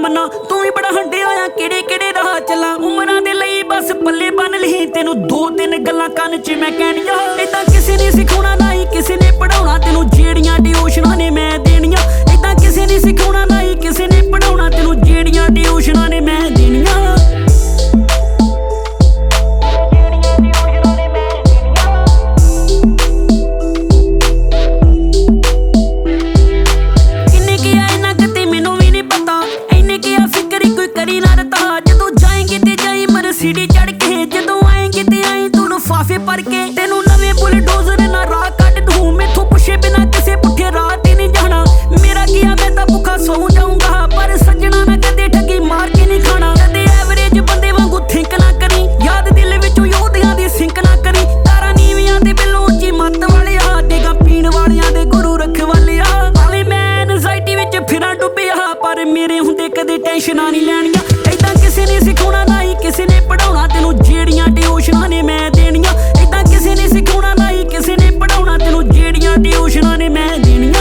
ਮੰਨਾ तू भी बड़ा हंडिया आ किहड़े किहड़े राह चला उमरां दे लई बस पल्ले बन लही तेनू दो तीन गल्लां कन्न च मैं कहणियां इदां किसे ने सिखाउणा ना ही किसे ने पढ़ाउणा तेनू जेड़ियां ट्यूशनां ने मैं देणियां इदां किसे ने सिखाउणा ना ही किसे ने पढ़ाउणा तेनू जेड़ियां ट्यूशनां ने मैं देणियां सीढ़ी चढ़ के जदों आएंगे ते आई तू लिफाफे भर के तेनू नवे बुलडोजर ना राह कट दूं मैथों पुछे बिना किसे पुठे राह ते नहीं जाना मेरा किया मैं तां भुखा सौ जाऊंगा पर सजना ना कदे ठगी मार के नहीं खाना कदे एवरेज बंदे वांगू थिंक ना करी याद दिल विचों योधियां दी सिंक ना करी तारा नीवियां ते बिलों ची मत वालिया देगा पीण वालियां दे गुरु रखवालिया भावें मैं एनजाइटी विच फिरां डुੱਬਿਆ पर मेरे हुंदे कदे टेंशनां नहीं लैणियां इदां किसे ने सिखाउणा ना ही किसे ने पढ़ाउणा तेनू जेड़ियां ट्यूशनां ने मैं देणियां इदां किसे ने सिखाउणा ना ही किसे ने पढ़ाउणा तेनू जेड़ियां ट्यूशनां ने मैं देणियां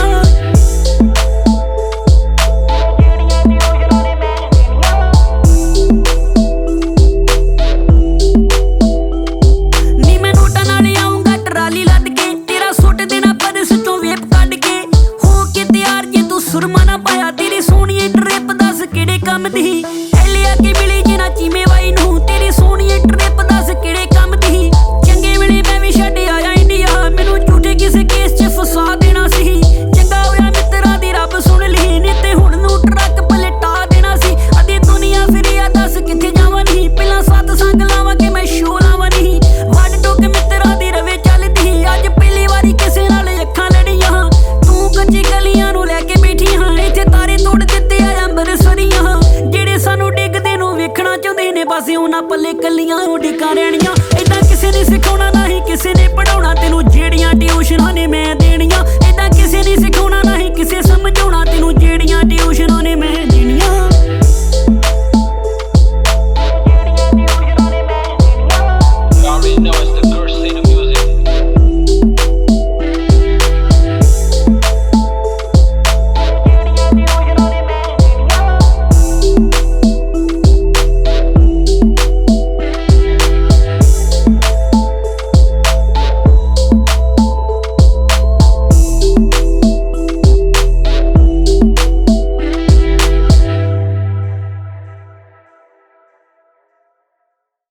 नी मैं नोटां नाल आऊंगा ट्राली लद के तेरा सुट देना पर्स चों वेप कढ के हो के तैयार जे तू सुरमा ना पाया तेरी सोहणी ट्रिप दस किहड़े काम दी लिया के मिली जिना चीमे वाई नू तेरी सोहणी ट्रिप दस किहड़े काम दी चंगे वेले मैं भी छड्ड आया इंडिया मैनू झूठे किसे केस च फसा देना सी चंगा होया मित्तरां दी रब सुन लही नी ते हुण नू ट्रक पलटा देना सी अदी दुनिया फिरिया दस किथे जावां नहीं पहलां सत संग लावां के मैं शो लावां नहीं वड टुक मित्तरां दी रवे चलदी अज पहली वारी किसे नाल अखां लड़ियां तू कच्ची गलियां नू लैके बैठी हां इत्थे तारे तोड़ दित्ते आ अंबरसरियां जेड़े सानू डिगदे नू वेखणा चाहुंदे ने बस उन्हां पल्ले कलियां उडिकां रहणियां इदां किसे ने सिखाउणा ना ही किसे ने पढ़ाउणा तेनू जेड़ियां ट्यूशनां ने मैं